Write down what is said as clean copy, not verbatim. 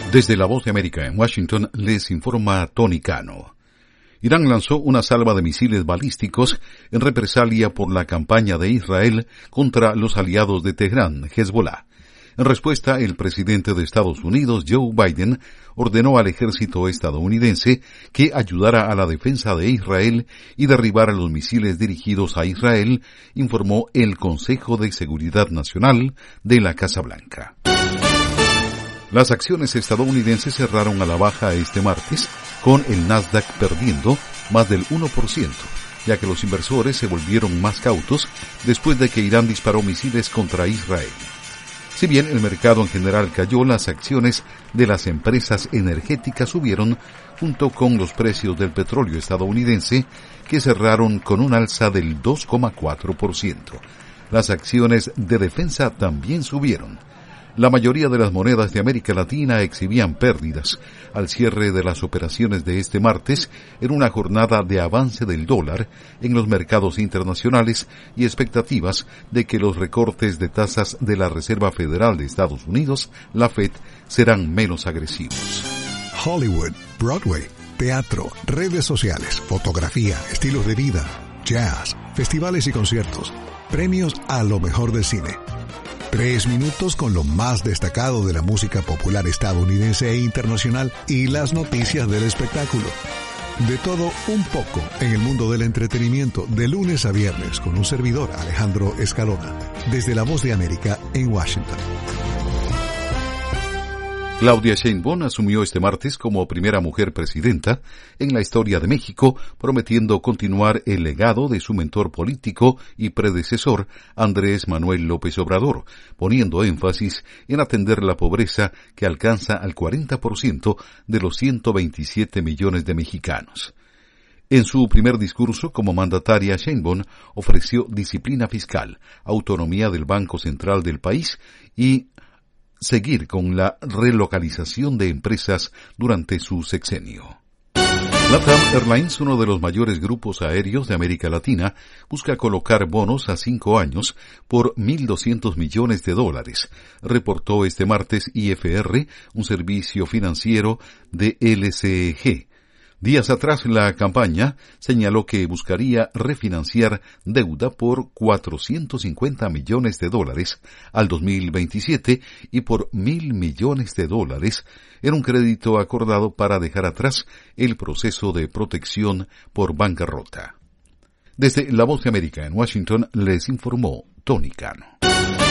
Desde La Voz de América en Washington les informa Tony Cano. Irán lanzó una salva de misiles balísticos en represalia por la campaña de Israel contra los aliados de Teherán, Hezbollah. En respuesta, el presidente de Estados Unidos, Joe Biden, ordenó al ejército estadounidense que ayudara a la defensa de Israel y derribara los misiles dirigidos a Israel, informó el Consejo de Seguridad Nacional de la Casa Blanca. Las acciones estadounidenses cerraron a la baja este martes, con el Nasdaq perdiendo más del 1%, ya que los inversores se volvieron más cautos después de que Irán disparó misiles contra Israel. Si bien el mercado en general cayó, las acciones de las empresas energéticas subieron junto con los precios del petróleo estadounidense, que cerraron con un alza del 2,4%. Las acciones de defensa también subieron. La mayoría de las monedas de América Latina exhibían pérdidas al cierre de las operaciones de este martes en una jornada de avance del dólar en los mercados internacionales y expectativas de que los recortes de tasas de la Reserva Federal de Estados Unidos, la Fed, serán menos agresivos. Hollywood, Broadway, teatro, redes sociales, fotografía, estilos de vida, jazz, festivales y conciertos, premios a lo mejor del cine. 3 minutos con lo más destacado de la música popular estadounidense e internacional y las noticias del espectáculo. De todo un poco en el mundo del entretenimiento, de lunes a viernes, con un servidor, Alejandro Escalona, desde La Voz de América en Washington. Claudia Sheinbaum asumió este martes como primera mujer presidenta en la historia de México, prometiendo continuar el legado de su mentor político y predecesor, Andrés Manuel López Obrador, poniendo énfasis en atender la pobreza que alcanza al 40% de los 127 millones de mexicanos. En su primer discurso como mandataria, Sheinbaum ofreció disciplina fiscal, autonomía del Banco Central del país y seguir con la relocalización de empresas durante su sexenio. LATAM Airlines, uno de los mayores grupos aéreos de América Latina, busca colocar bonos a 5 años por $1.200 millones, reportó este martes IFR, un servicio financiero de LCEG. Días atrás, la campaña señaló que buscaría refinanciar deuda por $450 millones al 2027 y por $1.000 millones en un crédito acordado para dejar atrás el proceso de protección por bancarrota. Desde La Voz de América en Washington les informó Tony Cano.